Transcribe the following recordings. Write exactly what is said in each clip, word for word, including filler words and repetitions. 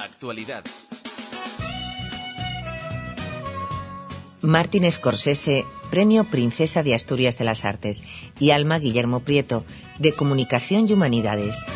Actualidad. Martin Scorsese, Premio Princesa de Asturias de las Artes, y Alma Guillermo Prieto, de Comunicación y Humanidades.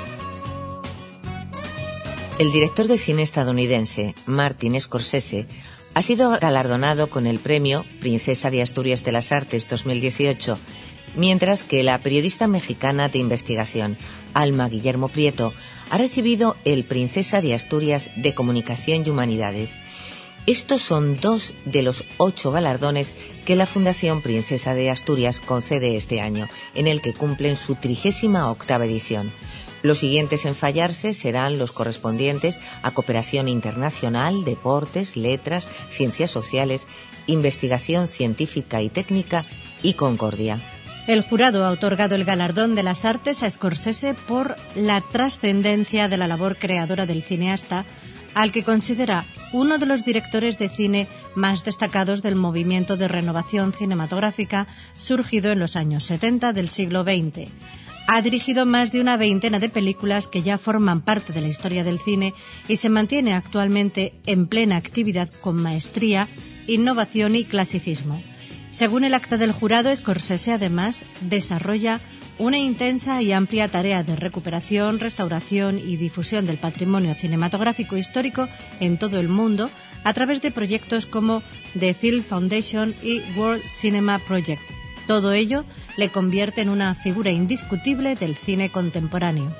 El director de cine estadounidense, Martin Scorsese, ha sido galardonado con el Premio Princesa de Asturias de las Artes dos mil dieciocho, mientras que la periodista mexicana de investigación, Alma Guillermo Prieto, ha recibido el Princesa de Asturias de Comunicación y Humanidades. Estos son dos de los ocho galardones que la Fundación Princesa de Asturias concede este año, en el que cumplen su trigésima octava edición. Los siguientes en fallarse serán los correspondientes a cooperación internacional, deportes, letras, ciencias sociales, investigación científica y técnica y concordia. El jurado ha otorgado el galardón de las artes a Scorsese por la trascendencia de la labor creadora del cineasta, al que considera uno de los directores de cine más destacados del movimiento de renovación cinematográfica surgido en los años setenta del siglo veinte. Ha dirigido más de una veintena de películas que ya forman parte de la historia del cine y se mantiene actualmente en plena actividad con maestría, innovación y clasicismo. Según el acta del jurado, Scorsese además desarrolla una intensa y amplia tarea de recuperación, restauración y difusión del patrimonio cinematográfico histórico en todo el mundo a través de proyectos como The Film Foundation y World Cinema Project. Todo ello le convierte en una figura indiscutible del cine contemporáneo.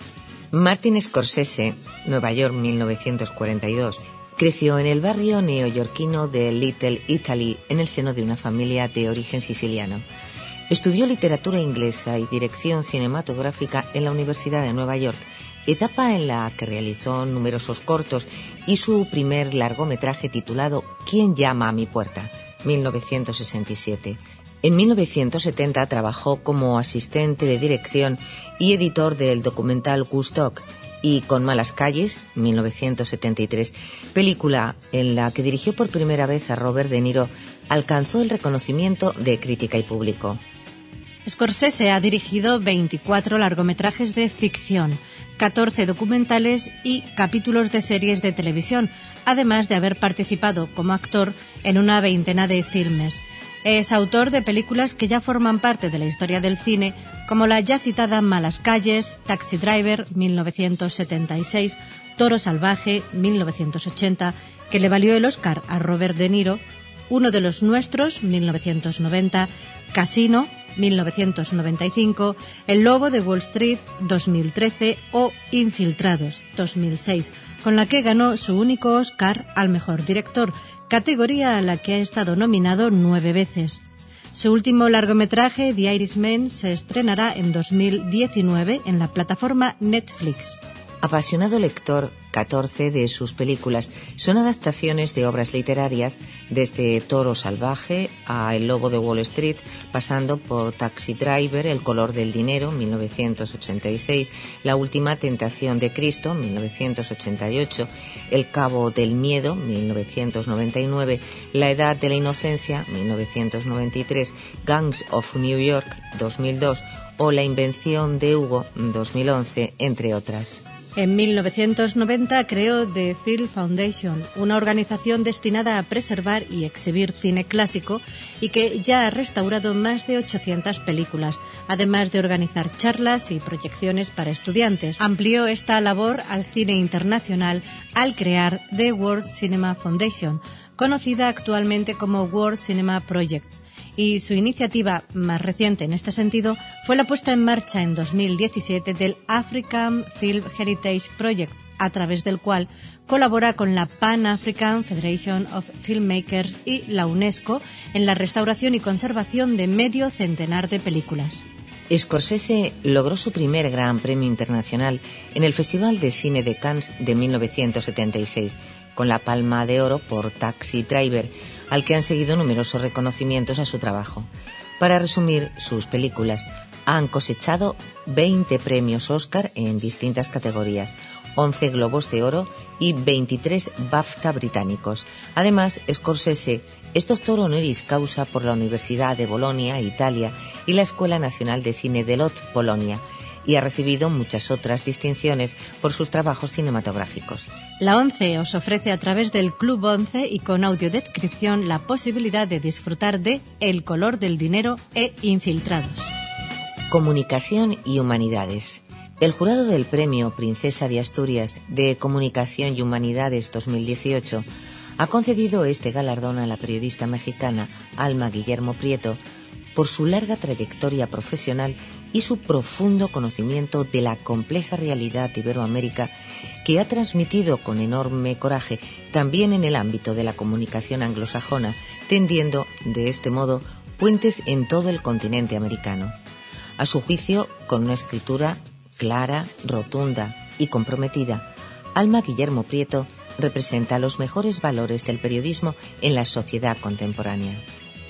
Martin Scorsese, Nueva York mil novecientos cuarenta y dos, creció en el barrio neoyorquino de Little Italy en el seno de una familia de origen siciliano. Estudió literatura inglesa y dirección cinematográfica en la Universidad de Nueva York, etapa en la que realizó numerosos cortos y su primer largometraje titulado ¿Quién llama a mi puerta?, mil novecientos sesenta y siete. En mil novecientos setenta trabajó como asistente de dirección y editor del documental Woodstock, y Con malas calles, mil novecientos setenta y tres, película en la que dirigió por primera vez a Robert De Niro, alcanzó el reconocimiento de crítica y público. Scorsese ha dirigido veinticuatro largometrajes de ficción, catorce documentales y capítulos de series de televisión, además de haber participado como actor en una veintena de filmes. Es autor de películas que ya forman parte de la historia del cine, como la ya citada Malas calles, Taxi Driver, mil novecientos setenta y seis, Toro salvaje, mil novecientos ochenta, que le valió el Oscar a Robert De Niro, Uno de los nuestros, mil novecientos noventa, Casino, mil novecientos noventa y cinco, El lobo de Wall Street, dos mil trece o Infiltrados, dos mil seis, con la que ganó su único Oscar al mejor director, categoría a la que ha estado nominado nueve veces. Su último largometraje, The Irishman, se estrenará en dos mil diecinueve en la plataforma Netflix. Apasionado lector, catorce de sus películas son adaptaciones de obras literarias, desde Toro salvaje a El lobo de Wall Street, pasando por Taxi Driver, El color del dinero, mil novecientos ochenta y seis, La última tentación de Cristo, mil novecientos ochenta y ocho, El cabo del miedo, mil novecientos noventa y nueve, La edad de la inocencia, mil novecientos noventa y tres, Gangs of New York, dos mil dos, o La invención de Hugo, dos mil once, entre otras. En mil novecientos noventa creó The Film Foundation, una organización destinada a preservar y exhibir cine clásico y que ya ha restaurado más de ochocientas películas, además de organizar charlas y proyecciones para estudiantes. Amplió esta labor al cine internacional al crear The World Cinema Foundation, conocida actualmente como World Cinema Project. Y su iniciativa más reciente en este sentido fue la puesta en marcha en dos mil diecisiete del African Film Heritage Project, a través del cual colabora con la Pan African Federation of Filmmakers y la UNESCO en la restauración y conservación de medio centenar de películas. Scorsese logró su primer gran premio internacional en el Festival de Cine de Cannes de mil novecientos setenta y seis, con la Palma de Oro por Taxi Driver, al que han seguido numerosos reconocimientos a su trabajo. Para resumir, sus películas han cosechado veinte premios Oscar en distintas categorías, once Globos de Oro y veintitrés BAFTA británicos. Además, Scorsese es doctor honoris causa por la Universidad de Bolonia, Italia, y la Escuela Nacional de Cine de Lodz, Polonia, y ha recibido muchas otras distinciones por sus trabajos cinematográficos. La ONCE os ofrece a través del Club ONCE y con audiodescripción la posibilidad de disfrutar de El color del dinero e Infiltrados. Comunicación y Humanidades. El jurado del Premio Princesa de Asturias de Comunicación y Humanidades dos mil dieciocho ha concedido este galardón a la periodista mexicana Alma Guillermo Prieto por su larga trayectoria profesional y su profundo conocimiento de la compleja realidad de Iberoamérica, que ha transmitido con enorme coraje también en el ámbito de la comunicación anglosajona, tendiendo, de este modo, puentes en todo el continente americano. A su juicio, con una escritura clara, rotunda y comprometida, Alma Guillermo Prieto representa los mejores valores del periodismo en la sociedad contemporánea.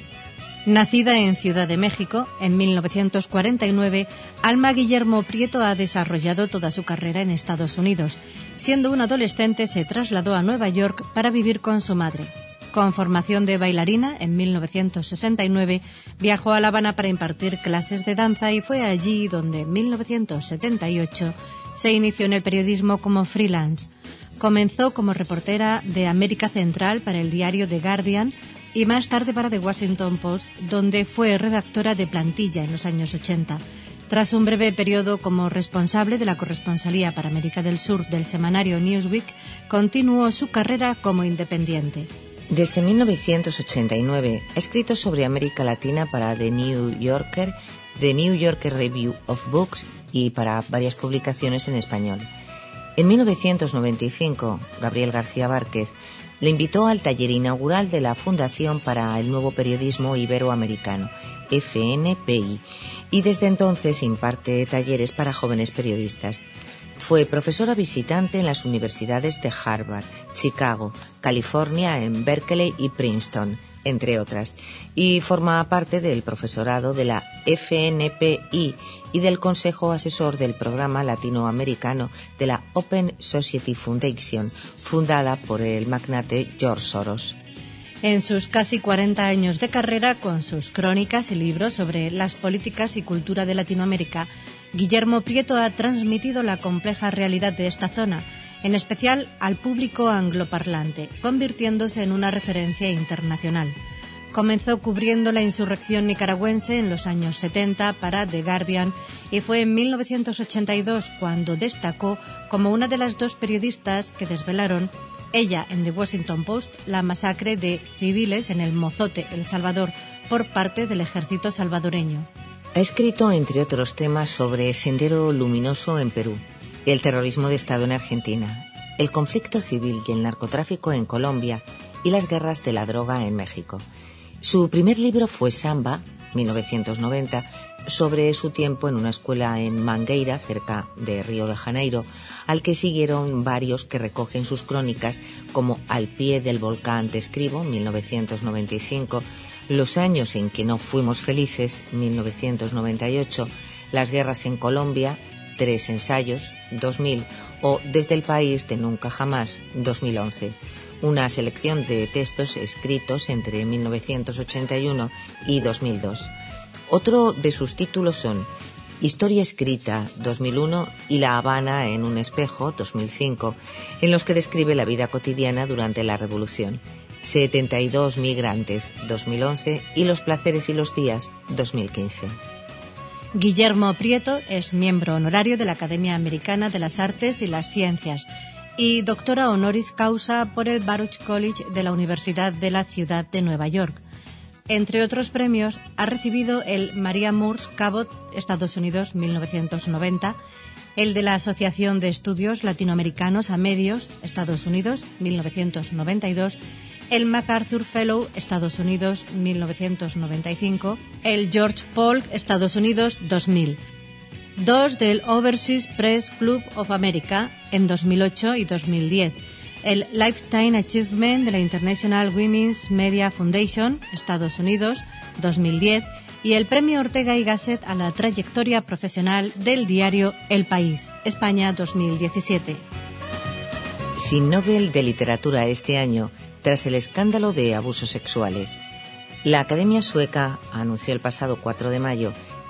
Nacida en Ciudad de México en mil novecientos cuarenta y nueve, Alma Guillermo Prieto ha desarrollado toda su carrera en Estados Unidos. Siendo una adolescente, se trasladó a Nueva York para vivir con su madre. Con formación de bailarina, en mil novecientos sesenta y nueve viajó a La Habana para impartir clases de danza y fue allí donde en mil novecientos setenta y ocho se inició en el periodismo como freelance. Comenzó como reportera de América Central para el diario The Guardian y más tarde para The Washington Post, donde fue redactora de plantilla en los años ochenta. Tras un breve periodo como responsable de la corresponsalía para América del Sur del semanario Newsweek, continuó su carrera como independiente. Desde mil novecientos ochenta y nueve ha escrito sobre América Latina para The New Yorker, The New Yorker Review of Books y para varias publicaciones en español. En mil novecientos noventa y cinco, Gabriel García Márquez le invitó al taller inaugural de la Fundación para el Nuevo Periodismo Iberoamericano, F N P I, y desde entonces imparte talleres para jóvenes periodistas. Fue profesora visitante en las universidades de Harvard, Chicago, California, en Berkeley y Princeton, entre otras, y forma parte del profesorado de la F N P I y del Consejo Asesor del Programa Latinoamericano de la Open Society Foundation, fundada por el magnate George Soros. En sus casi cuarenta años de carrera, con sus crónicas y libros sobre las políticas y cultura de Latinoamérica, Guillermo Prieto ha transmitido la compleja realidad de esta zona, en especial al público angloparlante, convirtiéndose en una referencia internacional. Comenzó cubriendo la insurrección nicaragüense en los años setenta para The Guardian y fue en mil novecientos ochenta y dos cuando destacó como una de las dos periodistas que desvelaron, ella en The Washington Post, la masacre de civiles en el Mozote, El Salvador, por parte del ejército salvadoreño. Ha escrito, entre otros temas, sobre Sendero Luminoso en Perú, el terrorismo de Estado en Argentina, el conflicto civil y el narcotráfico en Colombia y las guerras de la droga en México. Su primer libro fue Samba, mil novecientos noventa, sobre su tiempo en una escuela en Mangueira, cerca de Río de Janeiro, al que siguieron varios que recogen sus crónicas, como Al pie del volcán te escribo, mil novecientos noventa y cinco, Los años en que no fuimos felices, mil novecientos noventa y ocho, Las guerras en Colombia, Tres ensayos, dos mil, o Desde el país de nunca jamás, dos mil once. Una selección de textos escritos entre mil novecientos ochenta y uno y dos mil dos. Otro de sus títulos son Historia escrita, dos mil uno, y La Habana en un espejo, dos mil cinco, en los que describe la vida cotidiana durante la Revolución. setenta y dos migrantes, dos mil once, y Los placeres y los días, dos mil quince. Guillermo Prieto es miembro honorario de la Academia Americana de las Artes y las Ciencias y doctora honoris causa por el Baruch College de la Universidad de la Ciudad de Nueva York. Entre otros premios, ha recibido el Maria Moores Cabot, Estados Unidos, mil novecientos noventa, el de la Asociación de Estudios Latinoamericanos a Medios, Estados Unidos, mil novecientos noventa y dos, el MacArthur Fellow, Estados Unidos, mil novecientos noventa y cinco, el George Polk, Estados Unidos, dos mil. Dos del Overseas Press Club of America en dos mil ocho y dos mil diez, el Lifetime Achievement de la International Women's Media Foundation, Estados Unidos, dos mil diez, y el Premio Ortega y Gasset a la trayectoria profesional del diario El País, España, dos mil diecisiete. Sin Nobel de Literatura este año, tras el escándalo de abusos sexuales. La Academia Sueca anunció el pasado cuatro de mayo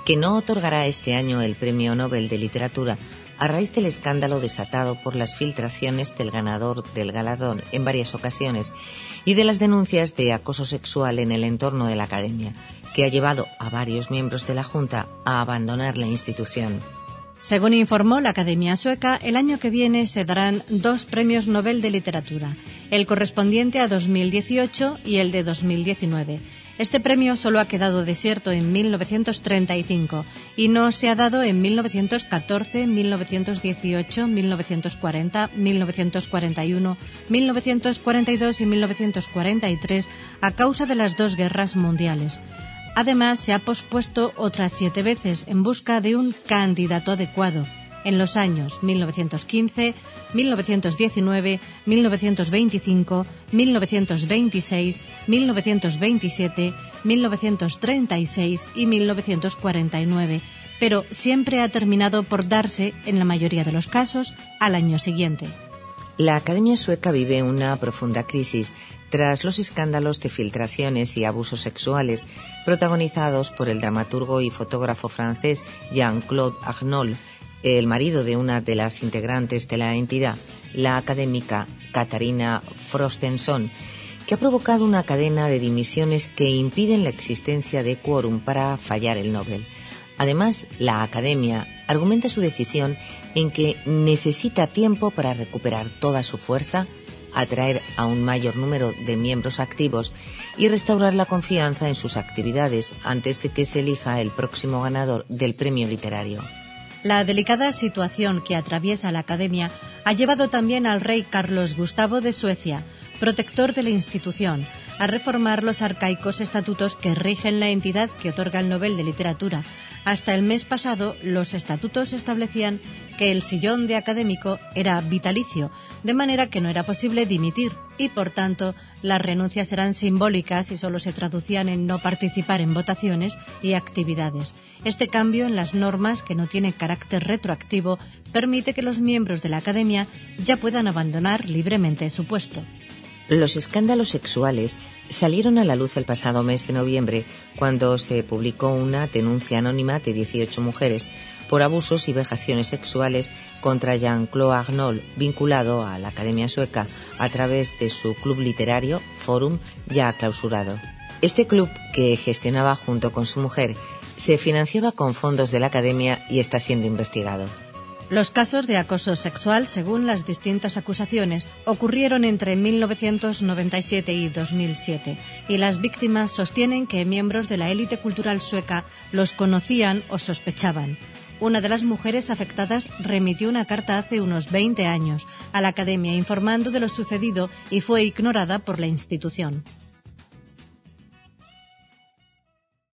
que no otorgará este año el Premio Nobel de Literatura a raíz del escándalo desatado por las filtraciones del ganador del galardón en varias ocasiones y de las denuncias de acoso sexual en el entorno de la Academia, que ha llevado a varios miembros de la Junta a abandonar la institución. Según informó la Academia Sueca, el año que viene se darán dos premios Nobel de Literatura, el correspondiente a dos mil dieciocho y el de dos mil diecinueve. Este premio solo ha quedado desierto en mil novecientos treinta y cinco y no se ha dado en mil novecientos catorce, mil novecientos dieciocho, mil novecientos cuarenta, mil novecientos cuarenta y uno, mil novecientos cuarenta y dos y mil novecientos cuarenta y tres a causa de las dos guerras mundiales. Además, se ha pospuesto otras siete veces en busca de un candidato adecuado en los años mil novecientos quince, mil novecientos diecinueve, mil novecientos veinticinco, mil novecientos veintiséis, mil novecientos veintisiete, mil novecientos treinta y seis y mil novecientos cuarenta y nueve, pero siempre ha terminado por darse, en la mayoría de los casos, al año siguiente. La Academia Sueca vive una profunda crisis tras los escándalos de filtraciones y abusos sexuales protagonizados por el dramaturgo y fotógrafo francés Jean-Claude Arnault, el marido de una de las integrantes de la entidad, la académica Katarina Frostenson, que ha provocado una cadena de dimisiones que impiden la existencia de quórum para fallar el Nobel. Además, la Academia argumenta su decisión en que necesita tiempo para recuperar toda su fuerza, atraer a un mayor número de miembros activos y restaurar la confianza en sus actividades antes de que se elija el próximo ganador del premio literario. La delicada situación que atraviesa la Academia ha llevado también al rey Carlos Gustavo de Suecia, protector de la institución, a reformar los arcaicos estatutos que rigen la entidad que otorga el Nobel de Literatura. Hasta el mes pasado, los estatutos establecían que el sillón de académico era vitalicio, de manera que no era posible dimitir y, por tanto, las renuncias eran simbólicas y solo se traducían en no participar en votaciones y actividades. Este cambio en las normas, que no tiene carácter retroactivo, permite que los miembros de la Academia ya puedan abandonar libremente su puesto. Los escándalos sexuales salieron a la luz el pasado mes de noviembre, cuando se publicó una denuncia anónima de dieciocho mujeres por abusos y vejaciones sexuales contra Jean-Claude Arnault, vinculado a la Academia Sueca a través de su club literario Forum, ya clausurado. Este club, que gestionaba junto con su mujer, se financiaba con fondos de la Academia y está siendo investigado. Los casos de acoso sexual, según las distintas acusaciones, ocurrieron entre mil novecientos noventa y siete y dos mil siete, y las víctimas sostienen que miembros de la élite cultural sueca los conocían o sospechaban. Una de las mujeres afectadas remitió una carta hace unos veinte años a la Academia informando de lo sucedido y fue ignorada por la institución.